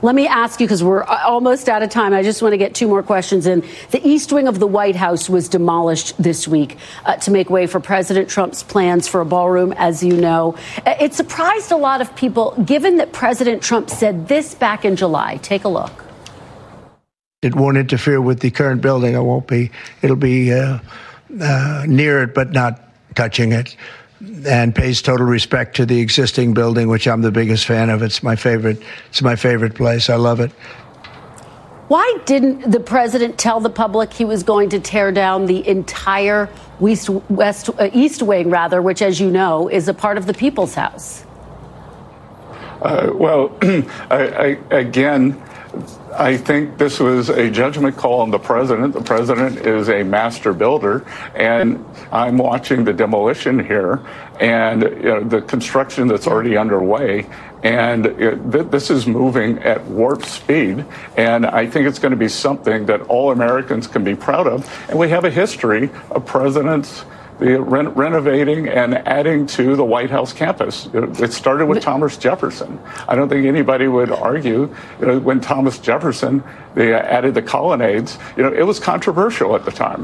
Let me ask you, because we're almost out of time. I just want to get two more questions in. The East Wing of the White House was demolished this week to make way for President Trump's plans for a ballroom, as you know. It surprised a lot of people, given that President Trump said this back in July. Take a look. It won't interfere with the current building. It'll be near it, but not touching it, and pays total respect to the existing building, which I'm the biggest fan of. It's my favorite place. I love it. Why didn't the president tell the public he was going to tear down the entire East Wing, which, as you know, is a part of the People's House? I think this was a judgment call on the president. The president is a master builder, and I'm watching the demolition here and the construction that's already underway. And this is moving at warp speed. And I think it's going to be something that all Americans can be proud of. And we have a history of presidents renovating and adding to the White House campus. It started with Thomas Jefferson. I don't think anybody would argue when Thomas Jefferson added the colonnades. It was controversial at the time.